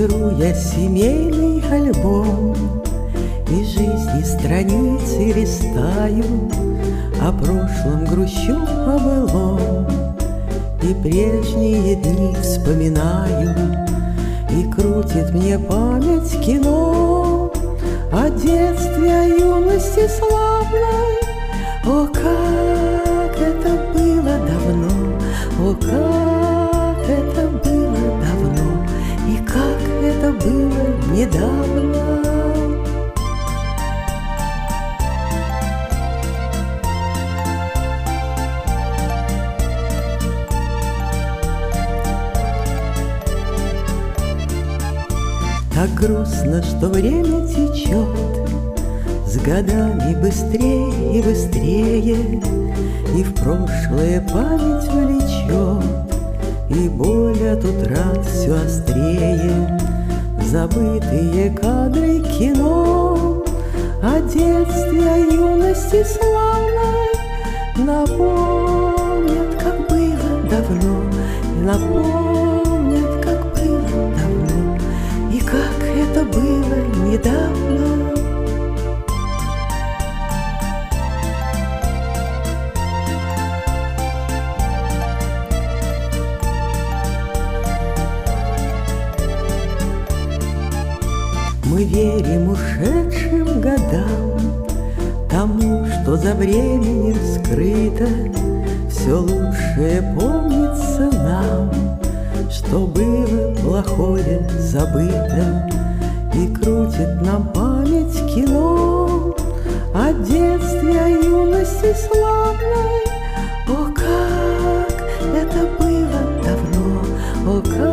Беру я семейный альбом и жизни страницы листаю, о прошлом грущу, о былом, и прежние дни вспоминаю. И крутит мне память кино о детстве, о юности славной. О, как это было давно, о, как это было давно, и как это было недавно. Так грустно, что время течет с годами быстрее и быстрее, и в прошлое память влечет, и боль от утрат все острее. Забытые кадры кино о детстве, о юности славной напомнят, как было давно, напомнят, как было давно, и как это было недавно. Мы верим ушедшим годам, тому, что за временем скрыто. Все лучшее помнится нам, что было плохое забыто. И крутит нам память кино о детстве, о юности славной. О, как это было давно, о, как